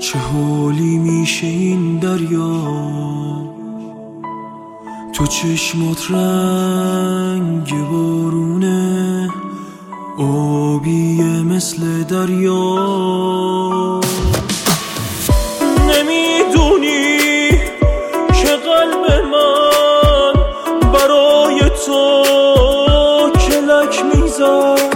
چه حالی میشه این دریا، تو چشمات رنگ بارونه، آبیه مثل دریا. نمیدونی که قلب من برای تو کلک میزد،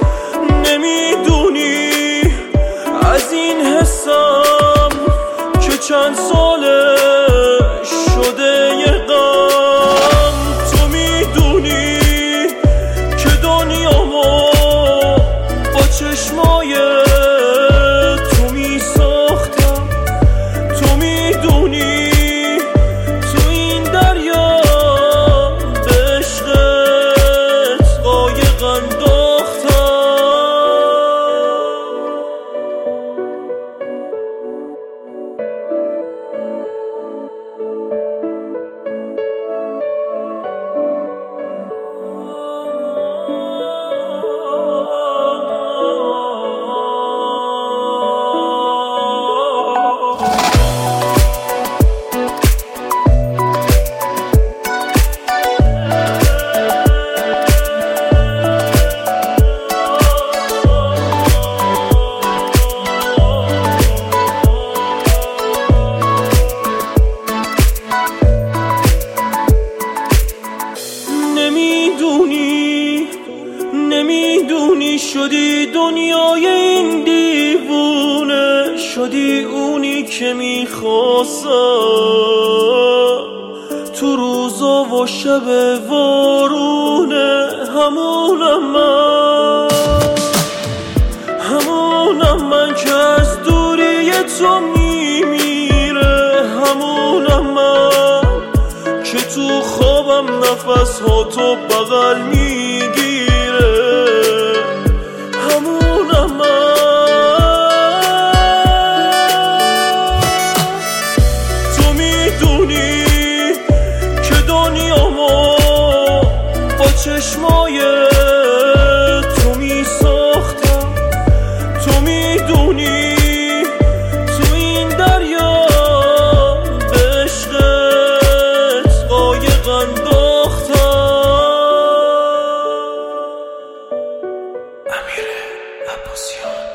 نمیدونی از این حسم که چند ساله شده یه غم. تو میدونی که دنیامو با چشمای تو میساختم، تو میدونی تو این دریا به عشقت قایق انداختم. نمیدونی شدی دنیای این دیوونه، شدی اونی که میخواستم تو روزا و شب وارونه. همونم من که از دوری تو میمیره، همونم من که تو خوابم نفس ها تو بغل میگیره، همونم من. تو میدونی که دنیامو با چشمای تو میساختم، تو میدونی تو این دریا به عشقت قایق انداختم. امیر عباسیان.